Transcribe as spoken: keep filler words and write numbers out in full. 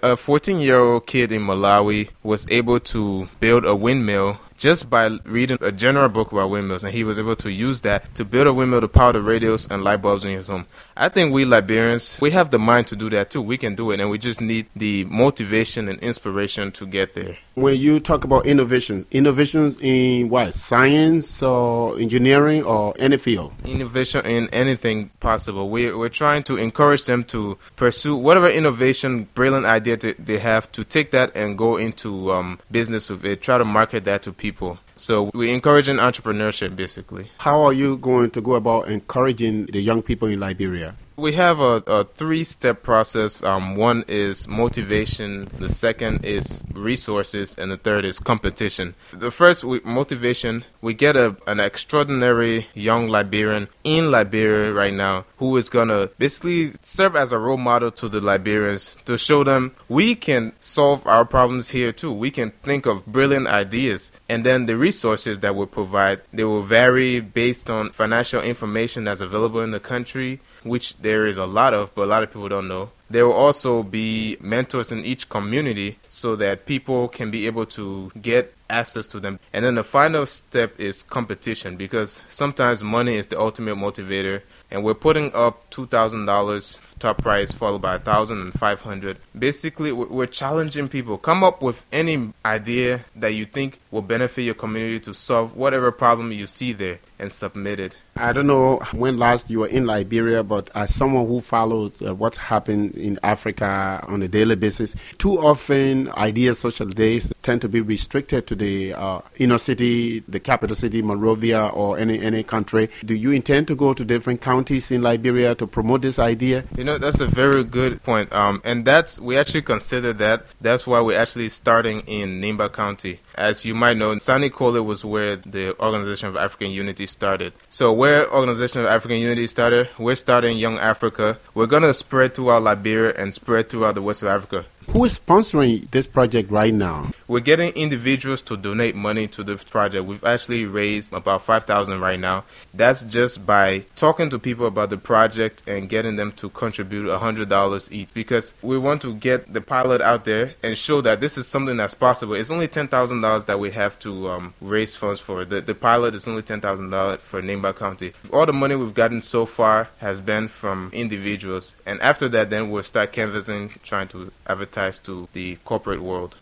A fourteen-year-old kid in Malawi was able to build a windmill just by reading a general book about windmills, and he was able to use that to build a windmill to power the radios and light bulbs in his home. I think we Liberians, we have the mind to do that too. We can do it, and we just need the motivation and inspiration to get there. When you talk about innovations, innovations in what? Science or engineering or any field? Innovation in anything possible. We, we're trying to encourage them to pursue whatever innovation, brilliant idea they, they have, to take that and go into um, business with it, try to market that to people. So we're encouraging entrepreneurship, basically. How are you going to go about encouraging the young people in Liberia? We have a, a three-step process. Um, one is motivation, the second is resources, and the third is competition. The first, with motivation, we get a, an extraordinary young Liberian in Liberia right now who is going to basically serve as a role model to the Liberians to show them we can solve our problems here too. We can think of brilliant ideas. And then the resources that we provide, they will vary based on financial information that's available in the country, which there is a lot of, but a lot of people don't know. There will also be mentors in each community so that people can be able to get access to them. And then the final step is competition, because sometimes money is the ultimate motivator, and we're putting up two thousand dollars top price followed by one thousand dollars and five hundred dollars. Basically, we're challenging people. Come up with any idea that you think will benefit your community to solve whatever problem you see there and submit it. I don't know when last you were in Liberia, but as someone who followed uh, what happened in Africa on a daily basis, too often ideas such as this tend to be restricted to the uh, inner city, the capital city, Monrovia, or any, any country. Do you intend to go to different counties in Liberia to promote this idea? You know, that's a very good point. Um, and that's, we actually consider that. That's why we're actually starting in Nimba County. As you might know, Sanikole was where the Organization of African Unity started. So where Organization of African Unity started, we're starting Young Africa. We're going to spread throughout Liberia and spread throughout the West of Africa. Who is sponsoring this project right now? We're getting individuals to donate money to this project. We've actually raised about five thousand dollars right now. That's just by talking to people about the project and getting them to contribute one hundred dollars each, because we want to get the pilot out there and show that this is something that's possible. It's only ten thousand dollars that we have to um, raise funds for. The, the pilot is only ten thousand dollars for Nimba County. All the money we've gotten so far has been from individuals. And after that, then we'll start canvassing, trying to advertise to the corporate world.